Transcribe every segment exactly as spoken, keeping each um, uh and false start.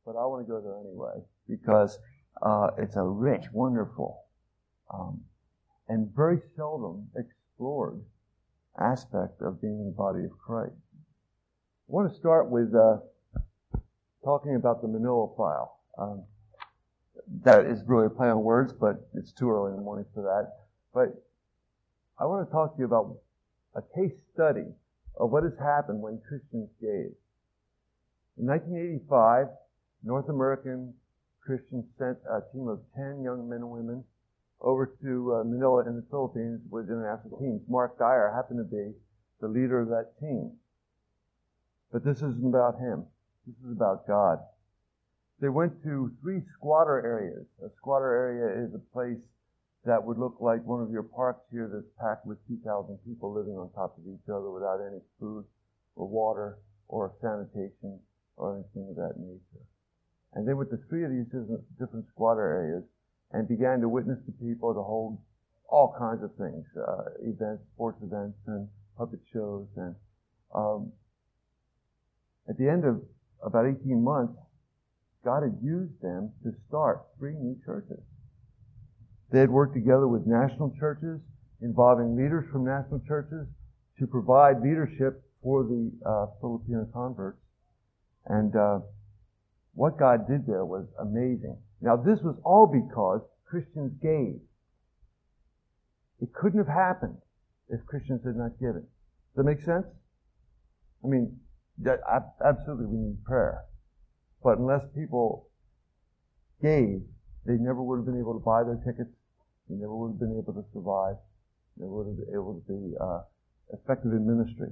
but I want to go there anyway because uh, it's a rich, wonderful, um, and very seldom explored aspect of being in the body of Christ. I want to start with uh, talking about the Manila file. Um, that is really a play on words, but it's too early in the morning for that. But I want to talk to you about a case study of what has happened when Christians gave. In nineteen eighty-five, North American Christians sent a team of ten young men and women over to uh, Manila in the Philippines with international teams. Mark Dyer happened to be the leader of that team. But this isn't about him. This is about God. They went to three squatter areas. A squatter area is a place that would look like one of your parks here that's packed with two thousand people living on top of each other without any food or water or sanitation or anything of that nature. And they went to three of these different squatter areas and began to witness to people, to hold all kinds of things, uh, events, sports events, and puppet shows. And um, at the end of about eighteen months, God had used them to start three new churches. They had worked together with national churches, involving leaders from national churches, to provide leadership for the uh, Filipino converts. And uh, what God did there was amazing. Now, this was all because Christians gave. It couldn't have happened if Christians had not given. Does that make sense? I mean, that, absolutely we need prayer. But unless people gave, they never would have been able to buy their tickets. They never would have been able to survive. They would have been able to be uh, effective in ministry.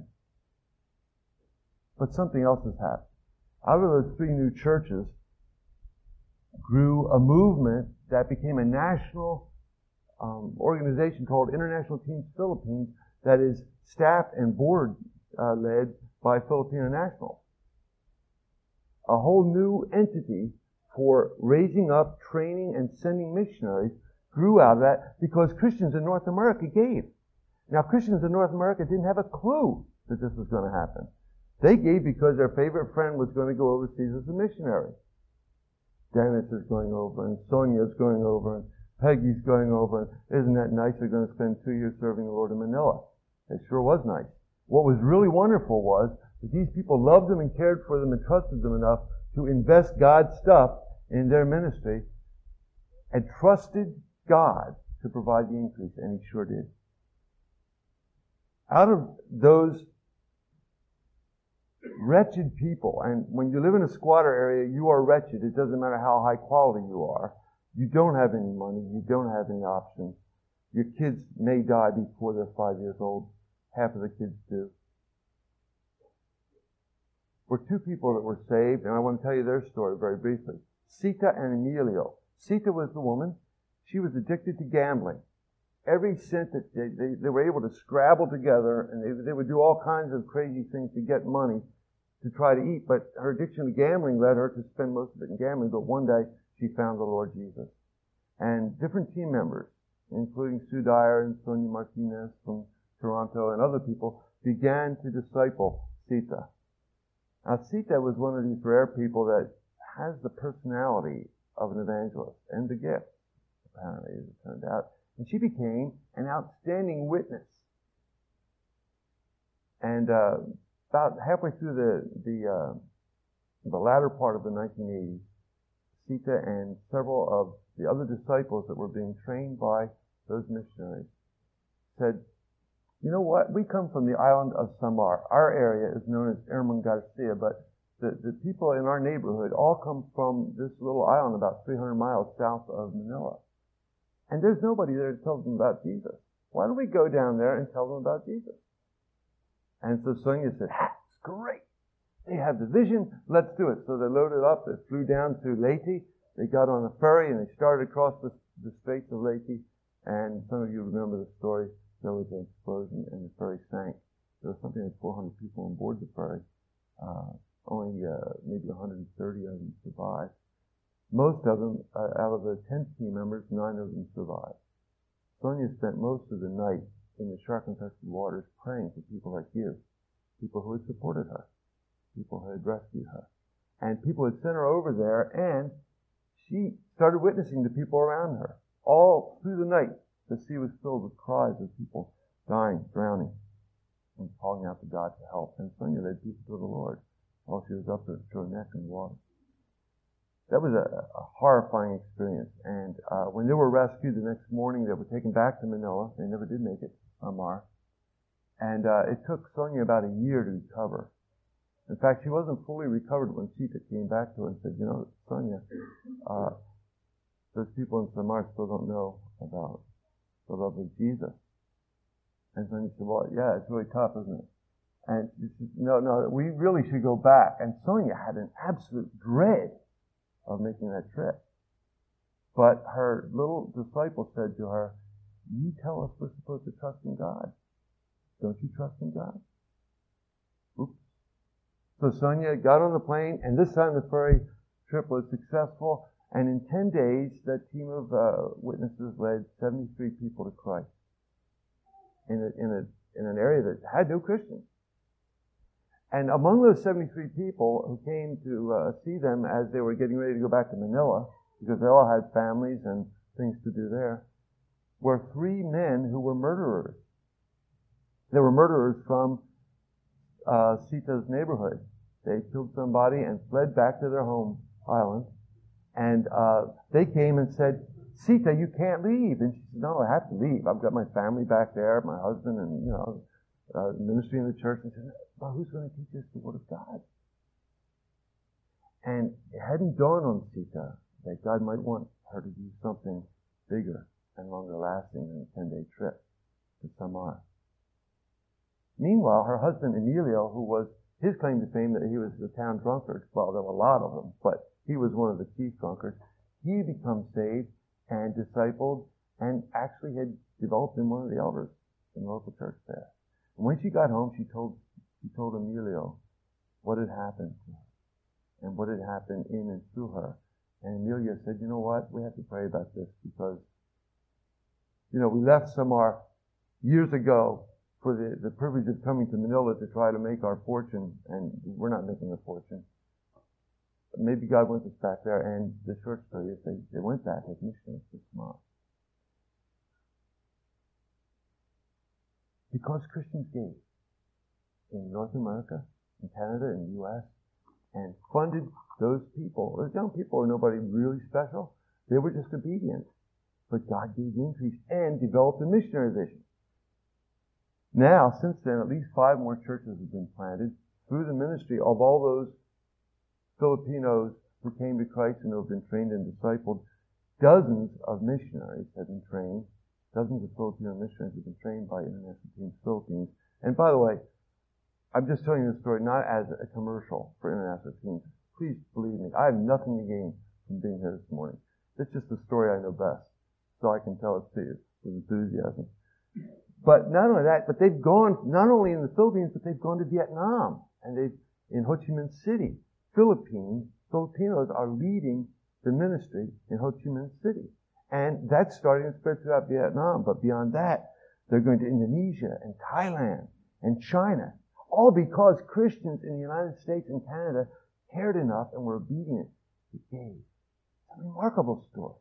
But something else has happened. Out of those three new churches grew a movement that became a national um, organization called International Teams Philippines that is staffed and board uh, led by Filipino nationals. A whole new entity for raising up, training, and sending missionaries grew out of that because Christians in North America gave. Now, Christians in North America didn't have a clue that this was going to happen. They gave because their favorite friend was going to go overseas as a missionary. Dennis is going over, and Sonia's going over, and Peggy's going over. And isn't that nice? They're going to spend two years serving the Lord in Manila. It sure was nice. What was really wonderful was that these people loved them and cared for them and trusted them enough to invest God's stuff in their ministry and trusted God to provide the increase, and He sure did. Out of those wretched people, and when you live in a squatter area, you are wretched. It doesn't matter how high quality you are. You don't have any money. You don't have any options. Your kids may die before they're five years old. Half of the kids do. Were two people that were saved, and I want to tell you their story very briefly. Sita and Emilio. Sita was the woman. She was addicted to gambling. Every cent that they, they, they were able to scrabble together, and they, they would do all kinds of crazy things to get money to try to eat, but her addiction to gambling led her to spend most of it in gambling, but one day she found the Lord Jesus. And different team members, including Sue Dyer and Sonia Martinez from Toronto and other people, began to disciple Sita. Now, Sita was one of these rare people that has the personality of an evangelist and the gift, apparently, as it turned out. And she became an outstanding witness. And uh, about halfway through the the, uh, the latter part of the nineteen eighties, Sita and several of the other disciples that were being trained by those missionaries said, you know what? We come from the island of Samar. Our area is known as Herman Garcia, but the, the people in our neighborhood all come from this little island about three hundred miles south of Manila. And there's nobody there to tell them about Jesus. Why don't we go down there and tell them about Jesus? And so Sonia said, that's great. They have the vision. Let's do it. So they loaded up. They flew down to Leyte. They got on a ferry and they started across the, the Straits of Leyte. And some of you remember the story. There was an explosion and the ferry sank. There was something like four hundred people on board the ferry. Uh, only uh, maybe one hundred thirty of them survived. Most of them, uh, out of the ten team members, nine of them survived. Sonia spent most of the night in the shark-infested waters praying for people like you, people who had supported her, people who had rescued her. And people had sent her over there, and she started witnessing to people around her. All through the night, the sea was filled with cries of people dying, drowning, and calling out to God for help. And Sonia led people to the Lord while she was up to her neck in the water. That was a, a horrifying experience. And uh, when they were rescued the next morning, they were taken back to Manila. They never did make it, Samar. And uh, it took Sonia about a year to recover. In fact, she wasn't fully recovered when Sita came back to her and said, you know, Sonia, uh, those people in Samar still don't know about the love of Jesus. And Sonia said, well, yeah, it's really tough, isn't it? And she said, no, no, we really should go back. And Sonia had an absolute dread of making that trip. But her little disciple said to her, you tell us we're supposed to trust in God. Don't you trust in God? Oops. So Sonia got on the plane, and this time the ferry trip was successful. And in ten days, that team of uh, witnesses led seventy-three people to Christ in a, in a in an area that had no Christians. And among those seventy-three people who came to uh, see them as they were getting ready to go back to Manila, because they all had families and things to do there, were three men who were murderers. They were murderers from uh, Sita's neighborhood. They killed somebody and fled back to their home island. And uh, they came and said, Sita, you can't leave. And she said, no, I have to leave. I've got my family back there, my husband, and, you know, uh, ministry in the church. And she said, well, who's going to teach us the Word of God? And it hadn't dawned on Sita that God might want her to do something bigger and longer lasting than a ten-day trip to Samar. Meanwhile, her husband, Emilio, who was his claim to fame that he was the town drunkard, well, there were a lot of them, but he was one of the chief drunkards. He had become saved and discipled and actually had developed in one of the elders in the local church there. And when she got home, she told she told Emilio what had happened to her and what had happened in and through her. And Emilio said, you know what? We have to pray about this because, you know, we left Samar years ago for the, the privilege of coming to Manila to try to make our fortune, and we're not making a fortune. But maybe God wants us back there, and the short story is they, they went back as missionaries to Samar. Because Christians gave in North America, in Canada, in the U S, and funded those people. Those young people are nobody really special. They were just obedient. But God gave the increase and developed a missionary vision. Now, since then, at least five more churches have been planted through the ministry of all those Filipinos who came to Christ and who have been trained and discipled. Dozens of missionaries have been trained. Dozens of Filipino missionaries have been trained by International Teams Philippines. And by the way, I'm just telling you this story not as a commercial for International Teams. Please believe me, I have nothing to gain from being here this morning. It's just the story I know best, so I can tell it to you with enthusiasm. But not only that, but they've gone not only in the Philippines, but they've gone to Vietnam, and they've in Ho Chi Minh City. Philippines, Filipinos are leading the ministry in Ho Chi Minh City. And that's starting to spread throughout Vietnam. But beyond that, they're going to Indonesia and Thailand and China. All because Christians in the United States and Canada cared enough and were obedient to gave. It's a remarkable story.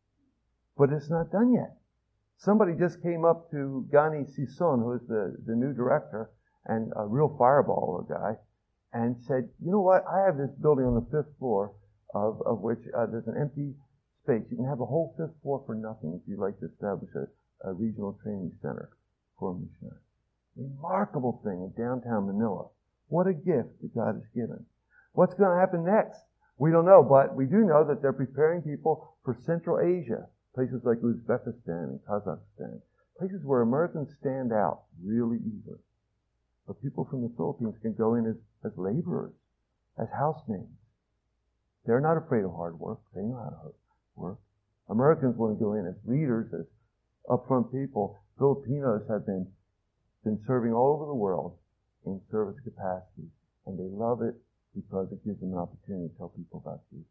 But it's not done yet. Somebody just came up to Gani Sison, who is the, the new director, and a real fireball of a guy, and said, you know what, I have this building on the fifth floor of, of which uh, there's an empty space. You can have the whole fifth floor for nothing if you'd like to establish a, a regional training center for missionaries. Remarkable thing in downtown Manila. What a gift that God has given. What's going to happen next? We don't know, but we do know that they're preparing people for Central Asia, places like Uzbekistan and Kazakhstan, places where Americans stand out really easily. But people from the Philippines can go in as, as laborers, as housemaids. They're not afraid of hard work. They know how to work. Americans want to go in as leaders, as upfront people. Filipinos have been, been serving all over the world in service capacity, and they love it because it gives them an opportunity to tell people about Jesus.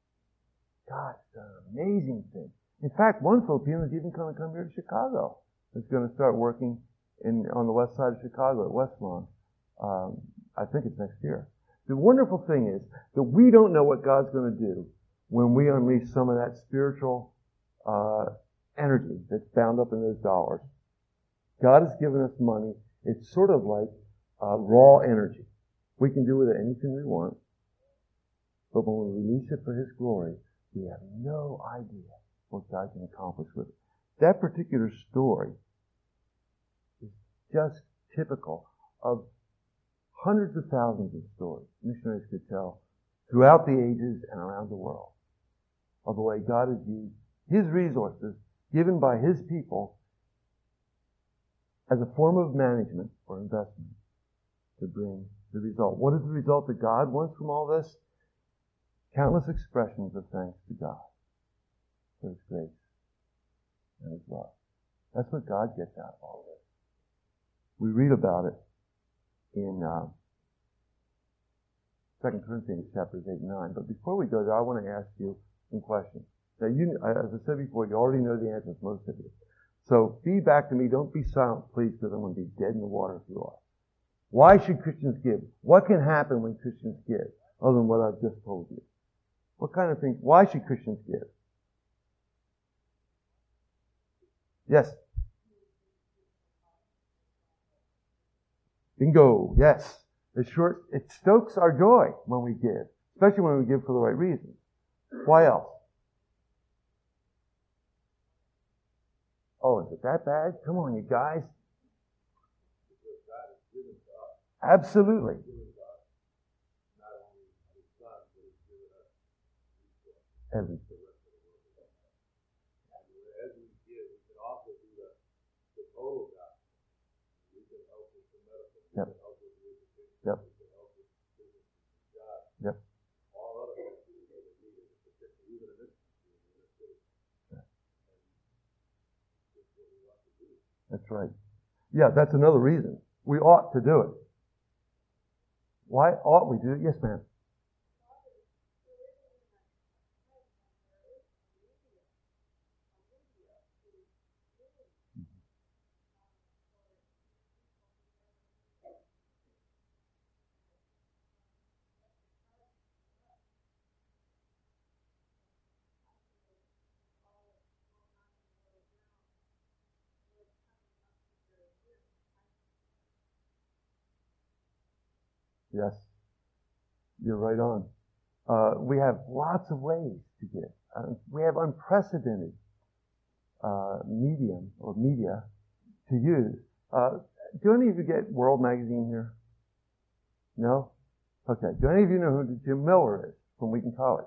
God, it's an amazing thing. In fact, one Filipino is even going to come here to Chicago. He's going to start working in on the west side of Chicago at West Lawn. Um, I think it's next year. The wonderful thing is that we don't know what God's going to do when we unleash some of that spiritual uh, energy that's bound up in those dollars. God has given us money. It's sort of like uh, raw energy. We can do with it anything we want. But when we release it for His glory, we have no idea what God can accomplish with it. That particular story is just typical of hundreds of thousands of stories missionaries could tell throughout the ages and around the world of the way God has used His resources given by His people as a form of management or investment to bring the result. What is the result that God wants from all this? Countless expressions of thanks to God for His grace and His love. That's what God gets out of all this. We read about it in uh, Second Corinthians chapters eight and nine. But before we go there, I want to ask you some questions. Now, you, as I said before, you already know the answers, most of you. So feed back to me. Don't be silent, please, because I'm going to be dead in the water if you are. Why should Christians give? What can happen when Christians give, other than what I've just told you? What kind of things? Why should Christians give? Yes. Bingo. Yes. It short. It stokes our joy when we give, especially when we give for the right reasons. Why else? Oh, is it that bad? Come on, you guys. Absolutely. Everything. As we give, we can also do the, the total gospel. We can help with the medical. We Yep. can help with the education. Yep. We can help with business and jobs. Yep. All other things that we need to do, particularly even in this country, in this city. Yeah. And that's what we want to do. That's right. Yeah, that's another reason. We ought to do it. Why ought we do it? Yes, ma'am. Yes, you're right on. Uh, we have lots of ways to give. Uh, we have unprecedented uh, medium or media to use. Uh, do any of you get World Magazine here? No? Okay. Do any of you know who Jim Miller is from Wheaton College?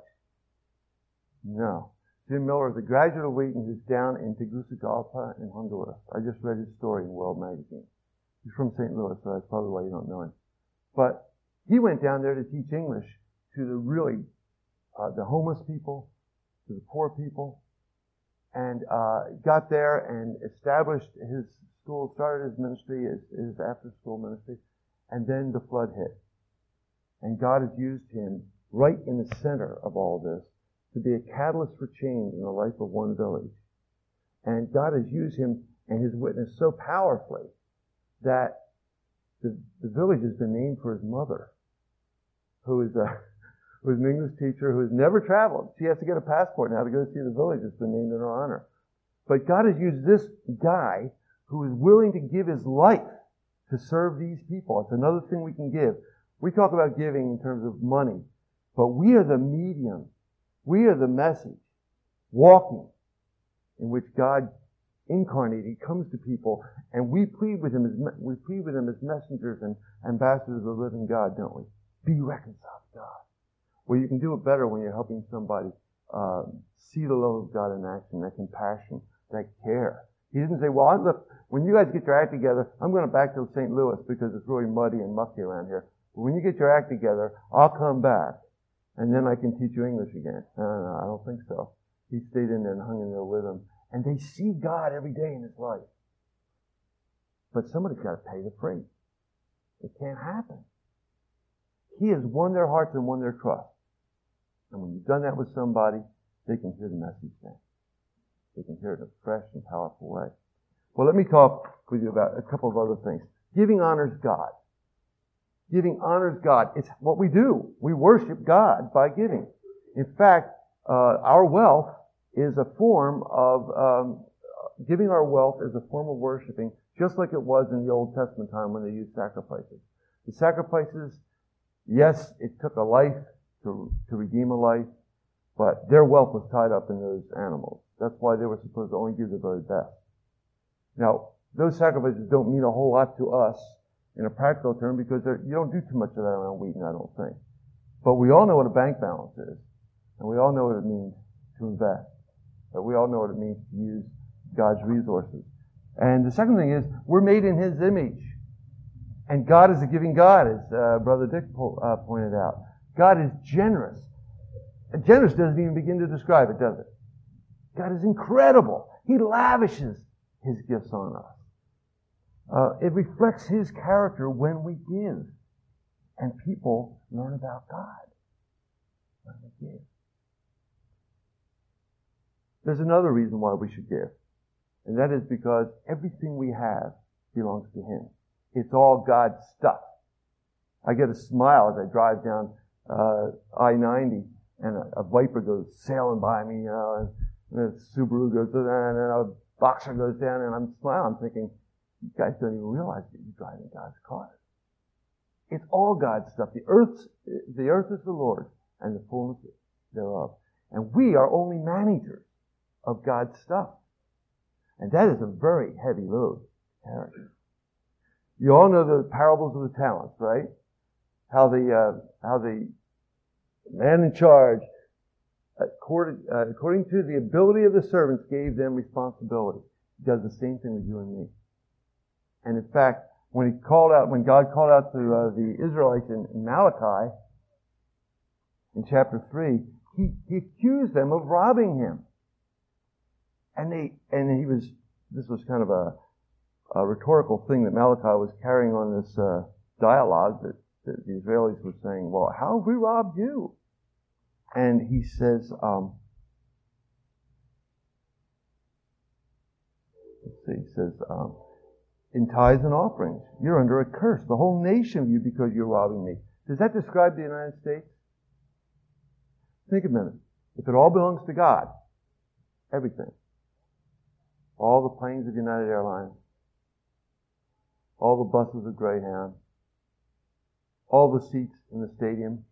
No. Jim Miller is a graduate of Wheaton who's down in Tegucigalpa in Honduras. I just read his story in World Magazine. He's from Saint Louis, so that's probably why you don't know him. But he went down there to teach English to the really, uh, the homeless people, to the poor people, and uh, got there and established his school, started his ministry, his, his after-school ministry, and then the flood hit. And God has used him right in the center of all this to be a catalyst for change in the life of one village. And God has used him and his witness so powerfully that the, the village has been named for his mother, who is a who is an English teacher who has never traveled. She has to get a passport now to go see the village. It's been named in her honor. But God has used this guy who is willing to give his life to serve these people. It's another thing we can give. We talk about giving in terms of money, but we are the medium. We are the message walking in which God incarnated. He comes to people, and we plead with him as we plead with him as messengers and ambassadors of the living God, don't we? Be reconciled to God. Well, you can do it better when you're helping somebody uh, see the love of God in action, that compassion, that care. He didn't say, well, I'm, look, when you guys get your act together, I'm going to back to Saint Louis because it's really muddy and mucky around here. But when you get your act together, I'll come back, and then I can teach you English again. No, no, no, I don't think so. He stayed in there and hung in there with them. And they see God every day in his life. But somebody's got to pay the freight. It can't happen. He has won their hearts and won their trust. And when you've done that with somebody, they can hear the message then. They can hear it in a fresh and powerful way. Well, let me talk with you about a couple of other things. Giving honors God. Giving honors God. It's what we do. We worship God by giving. In fact, uh, our wealth is a form of, um, giving our wealth is a form of worshiping, just like it was in the Old Testament time when they used sacrifices. The sacrifices, yes, it took a life to, to redeem a life, but their wealth was tied up in those animals. That's why they were supposed to only give the very best. Now, those sacrifices don't mean a whole lot to us in a practical term because you don't do too much of that around Wheaton, I don't think. But we all know what a bank balance is. And we all know what it means to invest. But we all know what it means to use God's resources. And the second thing is, we're made in His image. And God is a giving God, as uh, Brother Dick po- uh, pointed out. God is generous. And generous doesn't even begin to describe it, does it? God is incredible. He lavishes His gifts on us. Uh, it reflects His character when we give. And people learn about God when we give. There's another reason why we should give. And that is because everything we have belongs to Him. It's all God's stuff. I get a smile as I drive down uh, I ninety and a, a Viper goes sailing by me, you know, and, and a Subaru goes, and then a Boxer goes down, and I'm smiling. I'm thinking, you guys don't even realize that you're driving God's car. It's all God's stuff. The earth, the earth is the Lord's and the fullness thereof. And we are only managers of God's stuff. And that is a very heavy load to carry. You all know the parables of the talents, right? How the, uh, how the man in charge, according, uh, according to the ability of the servants, gave them responsibility. He does the same thing with you and me. And in fact, when he called out, when God called out to uh, the Israelites in, in Malachi, in chapter three, he, he accused them of robbing him. And they, and he was, this was kind of a, a rhetorical thing that Malachi was carrying on this uh, dialogue that, that the Israelis were saying, well, how have we robbed you? And he says, um, let's see, he says, um, in tithes and offerings, you're under a curse, the whole nation of you, because you're robbing me. Does that describe the United States? Think a minute. If it all belongs to God, everything, all the planes of United Airlines, all the buses of Greyhound, all the seats in the stadium,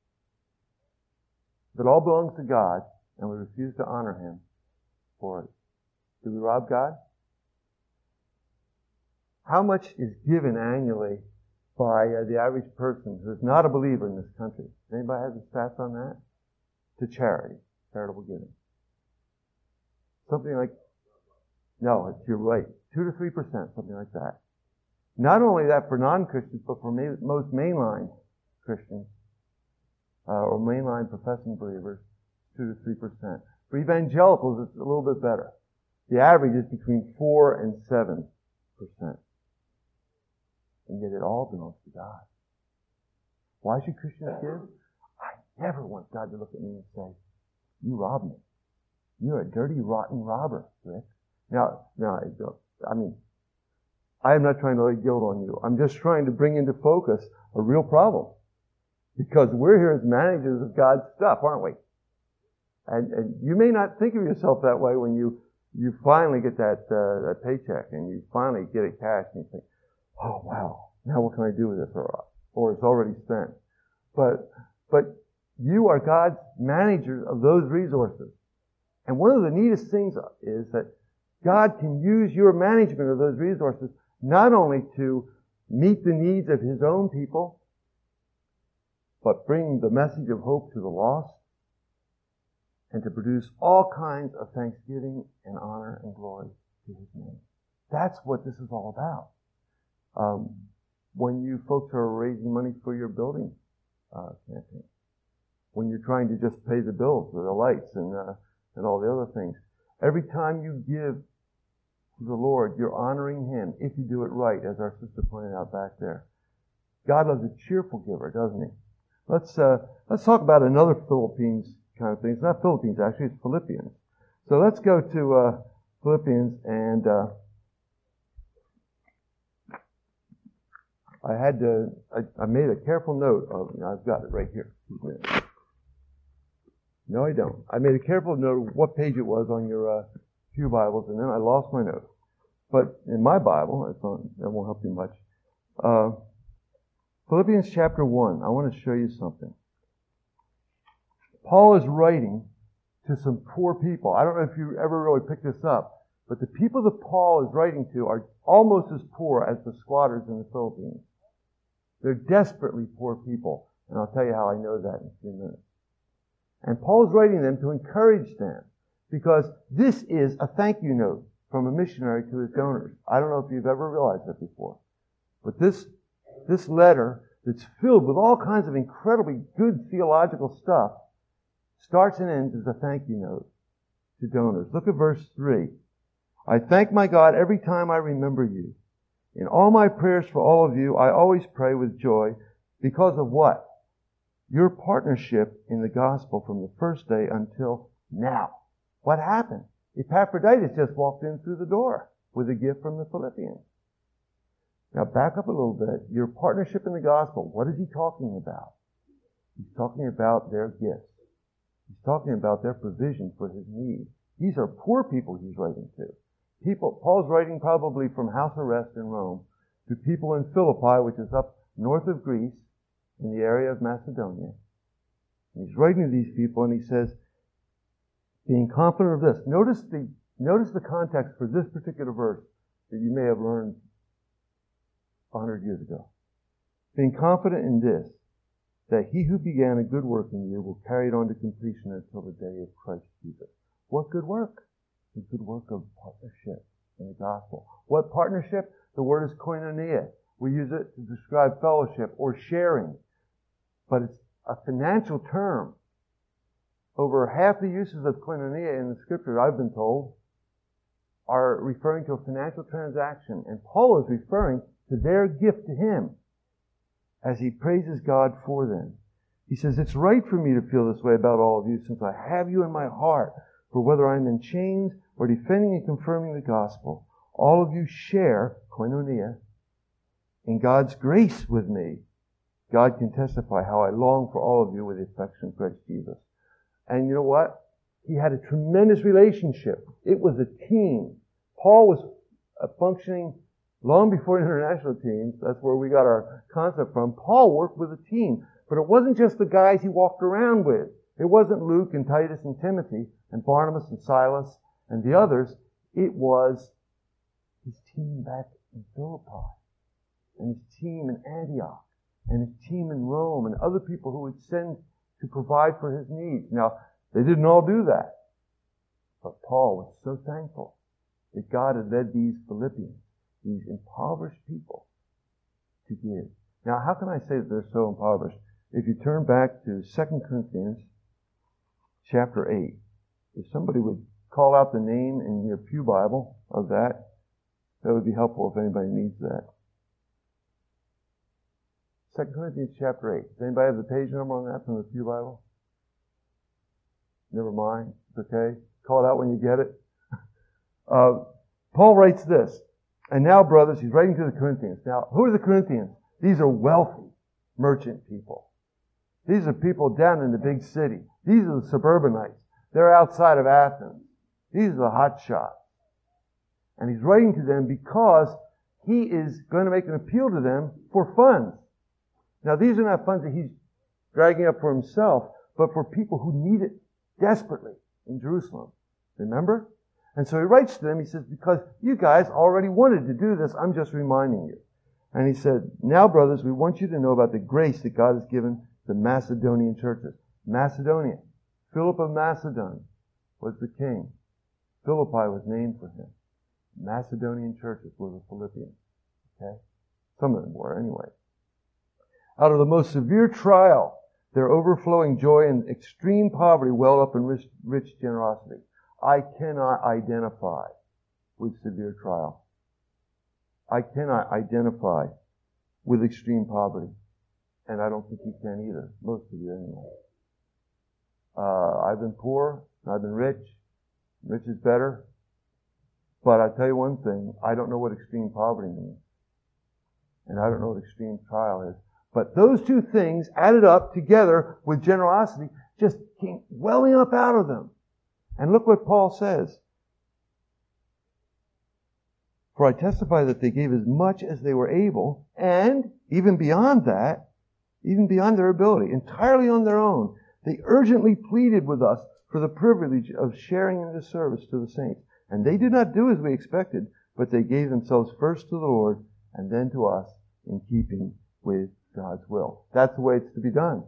if it all belongs to God and we refuse to honor Him for it, do we rob God? How much is given annually by uh, the average person who is not a believer in this country? Does anybody have the stats on that? To charity, charitable giving. Something like, no, you're right, two to three percent, something like that. Not only that for non-Christians, but for ma- most mainline Christians, uh, or mainline professing believers, two to three percent. For evangelicals, it's a little bit better. The average is between four and seven percent. And yet it all belongs to God. Why should Christians give? I never want God to look at me and say, you robbed me. You're a dirty, rotten robber, Rick. Now, now, I mean, I am not trying to lay guilt on you. I'm just trying to bring into focus a real problem. Because we're here as managers of God's stuff, aren't we? And, and you may not think of yourself that way when you, you finally get that, uh, that paycheck and you finally get it cash and you think, oh wow, now what can I do with this? Or, or it's already spent. But, but you are God's managers of those resources. And one of the neatest things is that God can use your management of those resources not only to meet the needs of His own people, but bring the message of hope to the lost, and to produce all kinds of thanksgiving and honor and glory to His name. That's what this is all about. Um, when you folks are raising money for your building uh, campaign, when you're trying to just pay the bills for the lights and uh, and all the other things, every time you give to the Lord, you're honoring Him if you do it right, as our sister pointed out back there. God loves a cheerful giver, doesn't He? Let's uh, let's talk about another Philippines kind of thing. It's not Philippines, actually, it's Philippians. So let's go to uh, Philippians, and uh, I had to, I, I made a careful note of, you know, I've got it right here. No, I don't. I made a careful note of what page it was on your uh, Pew Bibles, and then I lost my note. But in my Bible, it's on, that won't help you much. Uh, Philippians chapter one, I want to show you something. Paul is writing to some poor people. I don't know if you ever really picked this up, but the people that Paul is writing to are almost as poor as the squatters in the Philippines. They're desperately poor people, and I'll tell you how I know that in a few minutes. And Paul's writing them to encourage them, because this is a thank you note from a missionary to his donors. I don't know if you've ever realized that before, but this this letter that's filled with all kinds of incredibly good theological stuff starts and ends as a thank you note to donors. Look at verse three. I thank my God every time I remember you. In all my prayers for all of you, I always pray with joy because of what? Your partnership in the gospel from the first day until now. What happened? Epaphroditus just walked in through the door with a gift from the Philippians. Now back up a little bit. Your partnership in the gospel, what is he talking about? He's talking about their gifts. He's talking about their provision for his need. These are poor people he's writing to. People, Paul's writing probably from house arrest in Rome to people in Philippi, which is up north of Greece, in the area of Macedonia. And he's writing to these people, and he says, being confident of this. Notice the, notice the context for this particular verse that you may have learned a hundred years ago. Being confident in this, that he who began a good work in you will carry it on to completion until the day of Christ Jesus. What good work? The good work of partnership in the gospel. What partnership? The word is koinonia. We use it to describe fellowship or sharing. But it's a financial term. Over half the uses of koinonia in the scripture, I've been told, are referring to a financial transaction. And Paul is referring to their gift to him as he praises God for them. He says, it's right for me to feel this way about all of you, since I have you in my heart. For whether I'm in chains or defending and confirming the gospel, all of you share, koinonia, in God's grace with me. God can testify how I long for all of you with affection for Christ Jesus. And you know what? He had a tremendous relationship. It was a team. Paul was functioning long before international teams. That's where we got our concept from. Paul worked with a team. But it wasn't just the guys he walked around with. It wasn't Luke and Titus and Timothy and Barnabas and Silas and the others. It was his team back in Philippi and his team in Antioch and his team in Rome and other people who would send to provide for his needs. Now, they didn't all do that. But Paul was so thankful that God had led these Philippians, these impoverished people, to give. Now, how can I say that they're so impoverished? If you turn back to Second Corinthians chapter eight, if somebody would call out the name in your Pew Bible of that, that would be helpful if anybody needs that. Second Corinthians chapter eight. Does anybody have the page number on that from the Pew Bible? Never mind. It's okay. Call it out when you get it. Uh, Paul writes this. And now, brothers, he's writing to the Corinthians. Now, who are the Corinthians? These are wealthy merchant people. These are people down in the big city. These are the suburbanites. They're outside of Athens. These are the hot shots. And he's writing to them because he is going to make an appeal to them for funds. Now, these are not funds that he's dragging up for himself, but for people who need it desperately in Jerusalem. Remember? And so he writes to them, he says, because you guys already wanted to do this, I'm just reminding you. And he said, now, brothers, we want you to know about the grace that God has given the Macedonian churches. Macedonia. Philip of Macedon was the king. Philippi was named for him. Macedonian churches were the Philippians. Okay? Some of them were anyway. Out of the most severe trial, their overflowing joy and extreme poverty welled up in rich, rich generosity. I cannot identify with severe trial. I cannot identify with extreme poverty. And I don't think you can either. Most of you anyway. Uh, I've been poor. I've been rich. Rich is better. But I tell you one thing. I don't know what extreme poverty means. And I don't know what extreme trial is. But those two things added up together with generosity just came welling up out of them. And look what Paul says. For I testify that they gave as much as they were able, and even beyond that, even beyond their ability, entirely on their own, they urgently pleaded with us for the privilege of sharing in this service to the saints. And they did not do as we expected, but they gave themselves first to the Lord and then to us in keeping with God's will. That's the way it's to be done.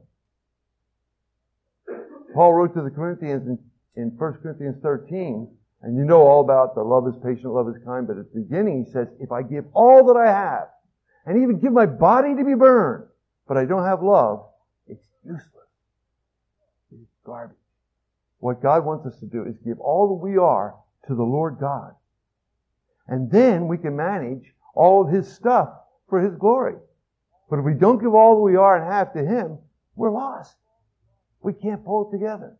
Paul wrote to the Corinthians in, in First Corinthians thirteen, and you know all about the love is patient, love is kind, but at the beginning he says, if I give all that I have, and even give my body to be burned, but I don't have love, it's useless. It's garbage. What God wants us to do is give all that we are to the Lord God. And then we can manage all of His stuff for His glory. But if we don't give all that we are and have to Him, we're lost. We can't pull it together.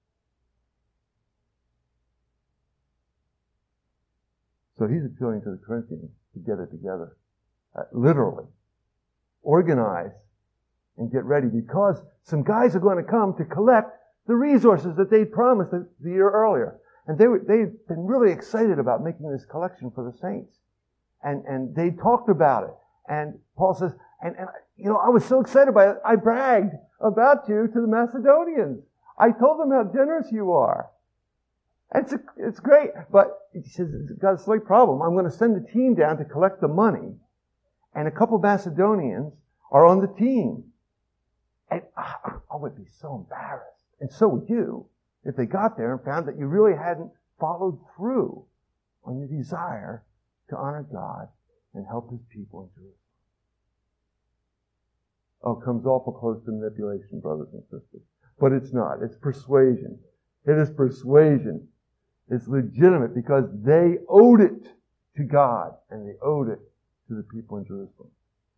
So he's appealing to the Corinthians to get it together. Uh, literally. Organize and get ready, because some guys are going to come to collect the resources that they'd promised the, the year earlier. And they were, they'd been really excited about making this collection for the saints. And, and they talked about it. And Paul says, and, and, you know, I was so excited by it, I bragged about you to the Macedonians. I told them how generous you are. It's, a, it's great. But he says, it's got a slight problem. I'm going to send a team down to collect the money. And a couple of Macedonians are on the team. And I would be so embarrassed. And so would you, if they got there and found that you really hadn't followed through on your desire to honor God and help His people in Jerusalem. Oh, it comes awful close to manipulation, brothers and sisters. But it's not. It's persuasion. It is persuasion. It's legitimate because they owed it to God and they owed it to the people in Jerusalem.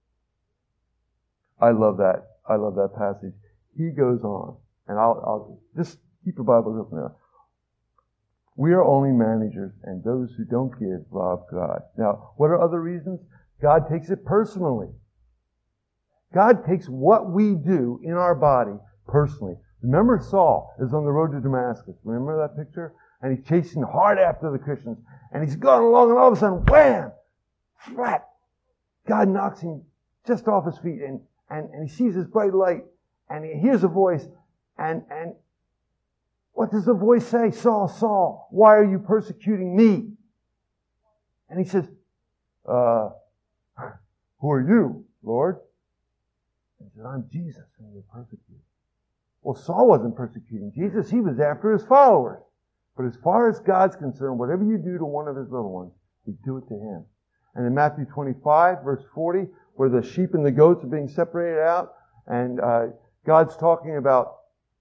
I love that. I love that passage. He goes on, and I'll, I'll just keep your Bibles open there. We are only managers, and those who don't give rob God. Now, what are other reasons? God takes it personally. God takes what we do in our body personally. Remember Saul is on the road to Damascus. Remember that picture? And he's chasing hard after the Christians. And he's going along, and all of a sudden, wham! Flat! God knocks him just off his feet, and, and, and he sees this bright light, and he hears a voice, and, and what does the voice say? Saul, Saul, why are you persecuting me? And he says, uh, who are you, Lord? And he said, I'm Jesus, and you're persecuted. Well, Saul wasn't persecuting Jesus. He was after his followers. But as far as God's concerned, whatever you do to one of His little ones, you do it to Him. And in Matthew twenty-five, verse forty, where the sheep and the goats are being separated out, and uh, God's talking about,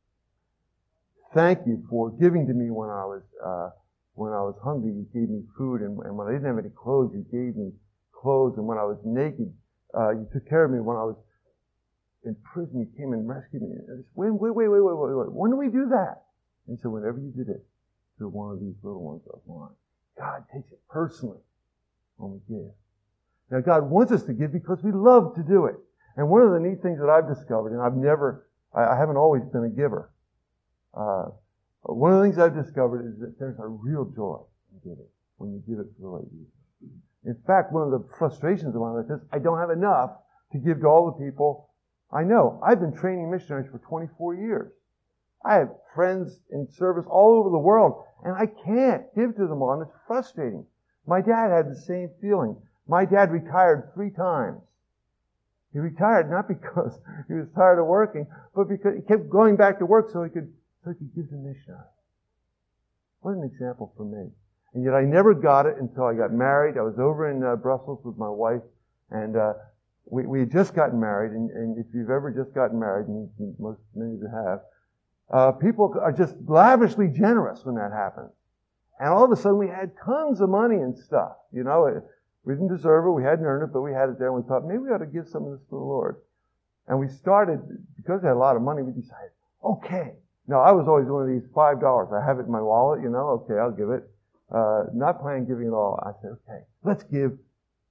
thank you for giving to me when I was uh, when I was hungry, you gave me food, and, and when I didn't have any clothes, you gave me clothes, and when I was naked, uh, you took care of me. When I was in prison, you came and rescued me. And I said, wait, wait, wait, wait, wait, wait, wait. When do we do that? And so whenever you did it to one of these little ones of mine, God takes it personally when we give. Now, God wants us to give because we love to do it. And one of the neat things that I've discovered, and I've never, I, I haven't always been a giver. Uh, one of the things I've discovered is that there's a real joy in giving when you give it for the right reason. In fact, one of the frustrations of my life is I don't have enough to give to all the people I know. I've been training missionaries for twenty-four years. I have friends in service all over the world, and I can't give to them all, and it's frustrating. My dad had the same feeling. My dad retired three times. He retired not because he was tired of working, but because he kept going back to work so he could so he could give to missionaries. What an example for me. And yet I never got it until I got married. I was over in uh, Brussels with my wife, and uh, we, we had just gotten married, and, and if you've ever just gotten married, and most many of you have, uh, people are just lavishly generous when that happens. And all of a sudden we had tons of money and stuff. You know, it, we didn't deserve it, we hadn't earned it, but we had it there, and we thought, maybe we ought to give some of this to the Lord. And we started, because we had a lot of money, we decided, okay. Now, I was always one of these five dollars. I have it in my wallet, you know, okay, I'll give it. Uh, not planning giving it all. I said, okay, let's give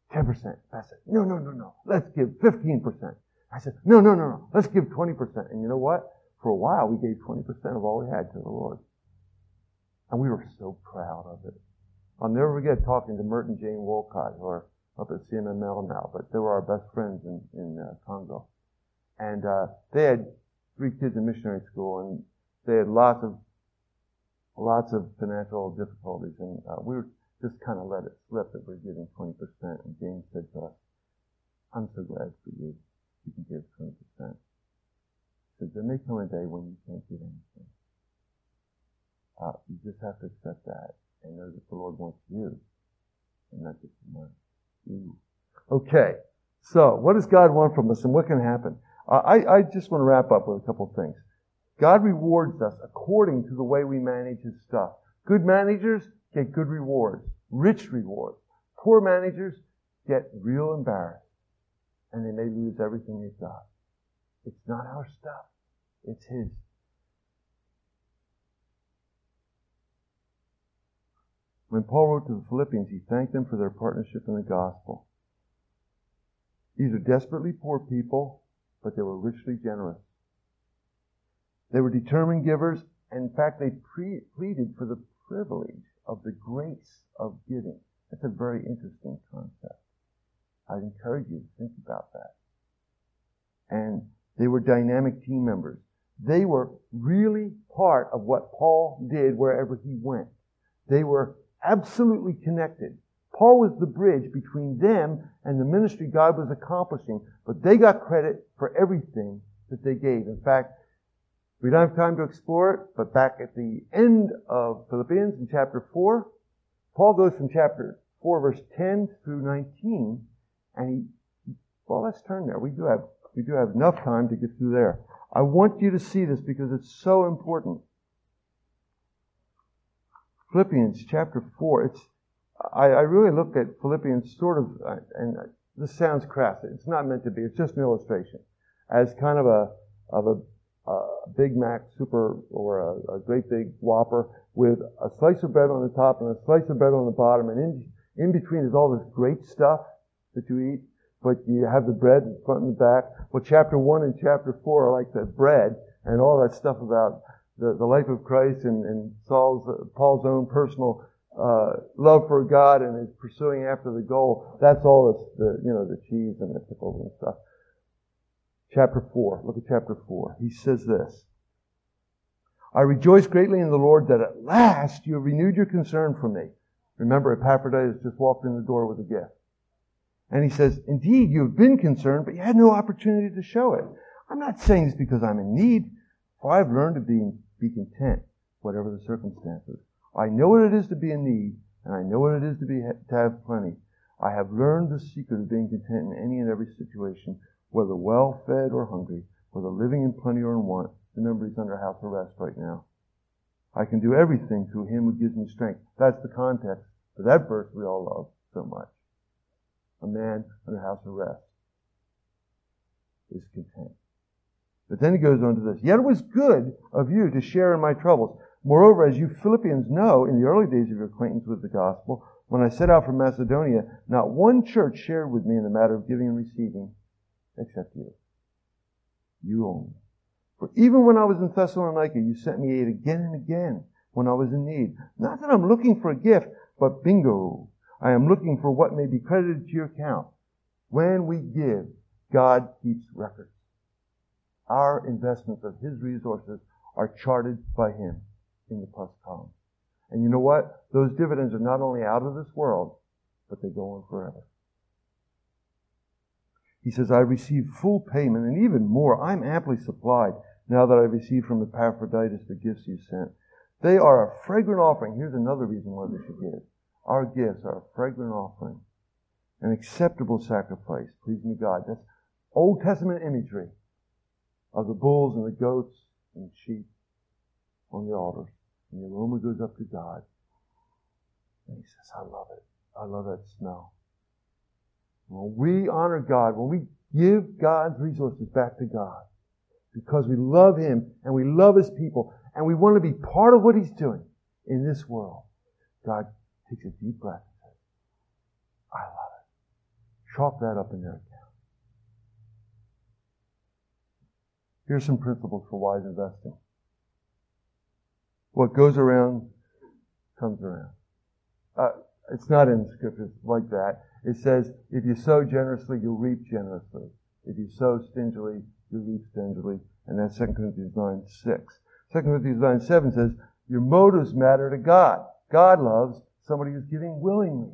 ten percent. I said, no, no, no, no. Let's give fifteen percent. I said, no, no, no, no. Let's give twenty percent. And you know what? For a while, we gave twenty percent of all we had to the Lord. And we were so proud of it. I'll never forget talking to Mert and Jane Wolcott, who are up at C M M L now, but they were our best friends in, in uh, Congo. And uh, they had three kids in missionary school, and they had lots of lots of financial difficulties, and uh, we were just kind of let it slip that we're giving twenty percent. And Jane said to us, I'm so glad for you. You can give twenty percent. She said, there may come a day when you can't give anything. Uh, you just have to accept that and know that the Lord wants you and not just the money. Ooh. Okay, so what does God want from us and what can happen? Uh, I, I just want to wrap up with a couple of things. God rewards us according to the way we manage His stuff. Good managers get good rewards, rich rewards. Poor managers get real embarrassed, and they may lose everything they've got. It's not our stuff. It's His. When Paul wrote to the Philippians, he thanked them for their partnership in the gospel. These are desperately poor people, but they were richly generous. They were determined givers, and in fact, they pre- pleaded for the privilege of the grace of giving. That's a very interesting concept. I'd encourage you to think about that. And they were dynamic team members. They were really part of what Paul did wherever he went. They were absolutely connected. Paul was the bridge between them and the ministry God was accomplishing, but they got credit for everything that they gave. In fact, we don't have time to explore it, but back at the end of Philippians in chapter four, Paul goes from chapter four, verse ten through nineteen, and he, well, let's turn there. We do have, we do have enough time to get through there. I want you to see this because it's so important. Philippians chapter four, it's, I, I really look at Philippians sort of, uh, and uh, this sounds crass. It's not meant to be. It's just an illustration. As kind of a, of a, a Big Mac super, or a, a great big Whopper with a slice of bread on the top and a slice of bread on the bottom, and in, in between is all this great stuff that you eat, but you have the bread in front and the back. Well, chapter one and chapter four are like the bread and all that stuff about the, the life of Christ and, and Saul's, uh, Paul's own personal uh, love for God and his pursuing after the goal. That's all this, the, you know, the cheese and the pickles and stuff. Chapter four. Look at chapter four. He says this. I rejoice greatly in the Lord that at last you have renewed your concern for me. Remember, Epaphroditus just walked in the door with a gift. And he says, indeed, you have been concerned, but you had no opportunity to show it. I'm not saying this because I'm in need, for I've learned to be, be content, whatever the circumstances. I know what it is to be in need, and I know what it is to be to have plenty. I have learned the secret of being content in any and every situation, whether well-fed or hungry, whether living in plenty or in want. Remember, he's under house arrest right now. I can do everything through him who gives me strength. That's the context for that verse we all love so much. A man under house arrest is content. But then he goes on to this. Yet it was good of you to share in my troubles. Moreover, as you Philippians know, in the early days of your acquaintance with the gospel, when I set out from Macedonia, not one church shared with me in the matter of giving and receiving, except you. You only. For even when I was in Thessalonica, you sent me aid again and again when I was in need. Not that I'm looking for a gift, but bingo, I am looking for what may be credited to your account. When we give, God keeps records. Our investments of His resources are charted by Him in the plus column. And you know what? Those dividends are not only out of this world, but they go on forever. He says, I receive full payment and even more. I'm amply supplied now that I've received from Epaphroditus the gifts you sent. They are a fragrant offering. Here's another reason why we should give. Our gifts are a fragrant offering, an acceptable sacrifice, pleasing to God. That's Old Testament imagery of the bulls and the goats and the sheep on the altar. And the aroma goes up to God. And he says, I love it. I love that smell. When we honor God, when we give God's resources back to God, because we love Him and we love His people and we want to be part of what He's doing in this world, God takes a deep breath and says, I love it. Chalk that up in their account. Here's some principles for wise investing. What goes around comes around. Uh, it's not in the scriptures like that. It says, if you sow generously, you'll reap generously. If you sow stingily, you'll reap stingily. And that's Second Corinthians nine six. Second Corinthians nine seven says, your motives matter to God. God loves somebody who's giving willingly.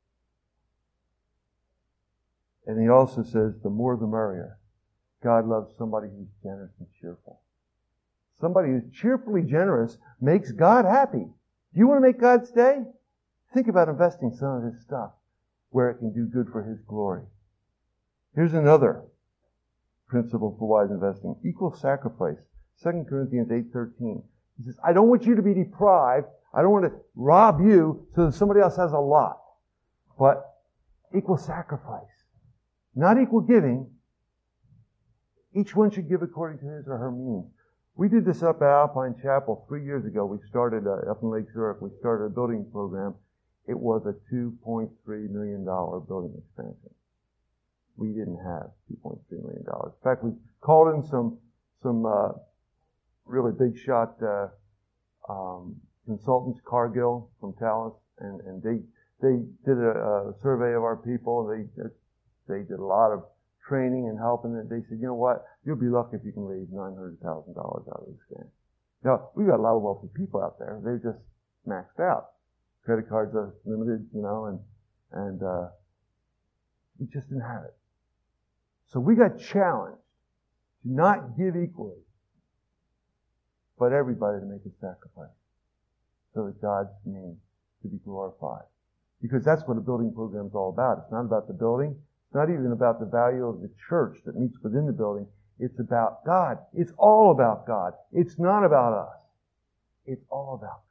And he also says, the more the merrier. God loves somebody who's generous and cheerful. Somebody who's cheerfully generous makes God happy. Do you want to make God's day? Think about investing some of his stuff where it can do good for his glory. Here's another principle for wise investing. Equal sacrifice. Second Corinthians eight thirteen. He says, I don't want you to be deprived. I don't want to rob you so that somebody else has a lot. But equal sacrifice. Not equal giving. Each one should give according to his or her means. We did this up at Alpine Chapel three years ago. We started, uh, up in Lake Zurich, we started a building program. It was a two point three million dollars building expansion. We didn't have two point three million dollars. In fact, we called in some, some, uh, really big shot, uh, um, consultants, Cargill from Talus, and, and they, they did a, a survey of our people. They, they did a lot of training and helping, and they said, you know what, you'll be lucky if you can raise nine hundred thousand dollars out of this game. Now, we've got a lot of wealthy people out there. They're just maxed out. Credit cards are limited, you know, and, and, uh, we just didn't have it. So we got challenged to not give equally, but everybody to make a sacrifice so that God's name could be glorified. Because that's what a building program is all about. It's not about the building. It's not even about the value of the church that meets within the building. It's about God. It's all about God. It's not about us. It's all about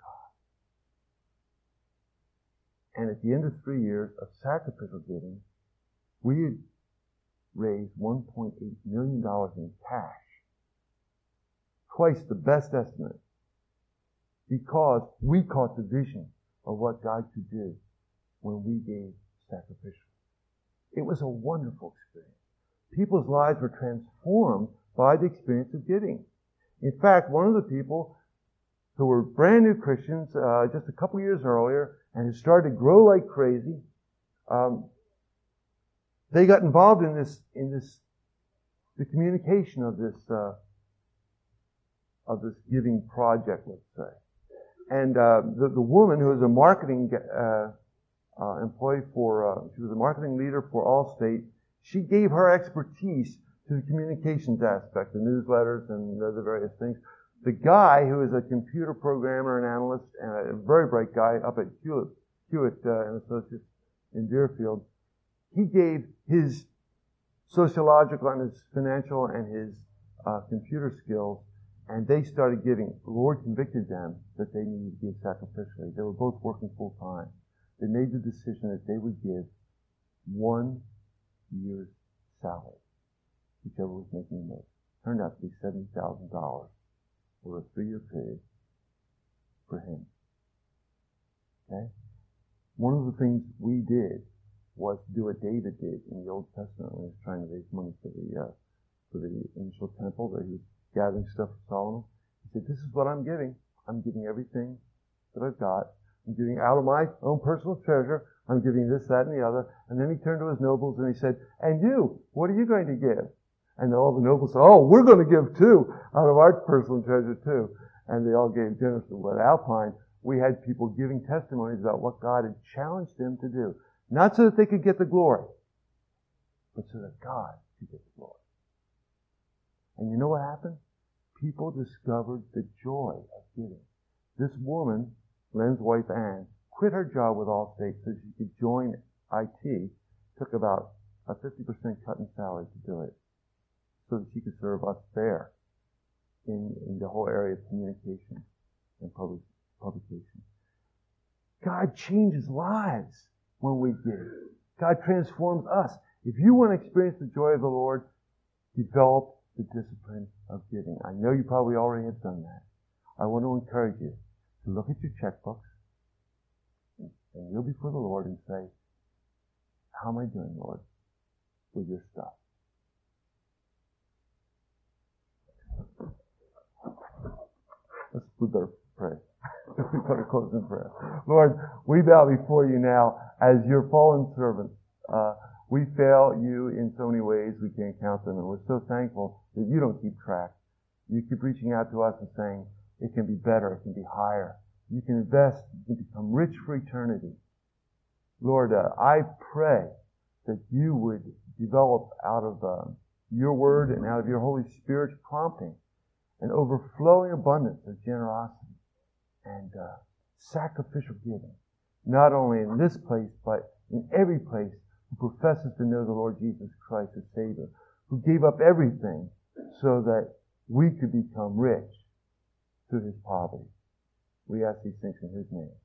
God. And at the end of three years of sacrificial giving, we had raised one point eight million dollars in cash. Twice the best estimate. Because we caught the vision of what God could do when we gave sacrificially. It was a wonderful experience. People's lives were transformed by the experience of giving. In fact, one of the people who were brand new Christians uh, just a couple years earlier and had started to grow like crazy, um, they got involved in this, in this, the communication of this, uh, of this giving project, let's say. And uh, the, the woman who was a marketing uh, uh, employee for, uh, she was a marketing leader for Allstate. She gave her expertise to the communications aspect, the newsletters and the various things. The guy who is a computer programmer and analyst and a very bright guy up at Hewitt, Hewitt uh, and Associates in Deerfield, he gave his sociological and his financial and his uh, computer skills, and they started giving. The Lord convicted them that they needed to give sacrificially. They were both working full time. They made the decision that they would give one year's salary, whichever was making the most. Turned out to be seventy thousand dollars for a three-year period for him. Okay? One of the things we did was to do what David did in the Old Testament when he was trying to raise money for the uh, for the initial temple, where he was gathering stuff for Solomon. He said, this is what I'm giving. I'm giving everything that I've got. I'm giving out of my own personal treasure. I'm giving this, that, and the other. And then he turned to his nobles and he said, and you, what are you going to give? And all the nobles said, oh, we're going to give too, out of our personal treasure too. And they all gave generously. But at Alpine, we had people giving testimonies about what God had challenged them to do. Not so that they could get the glory, but so that God could get the glory. And you know what happened? People discovered the joy of giving. This woman, Len's wife Ann, quit her job with Allstate so she could join I T. Took about a fifty percent cut in salary to do it, so that she could serve us there in, in the whole area of communication and public, publication. God changes lives when we give. God transforms us. If you want to experience the joy of the Lord, develop the discipline of giving. I know you probably already have done that. I want to encourage you to look at your checkbooks and kneel before the Lord and say, how am I doing, Lord? with your stuff. Let's put our pray. We better close in prayer. Lord, we bow before you now as your fallen servants. Uh, we fail you in so many ways we can't count them, and we're so thankful that you don't keep track. You keep reaching out to us and saying, it can be better, it can be higher. You can invest, you can become rich for eternity. Lord, uh, I pray that you would develop out of uh, your word and out of your Holy Spirit's prompting an overflowing abundance of generosity and uh, sacrificial giving, not only in this place, but in every place who professes to know the Lord Jesus Christ as Savior, who gave up everything so that we could become rich through his poverty. We ask these things in his name.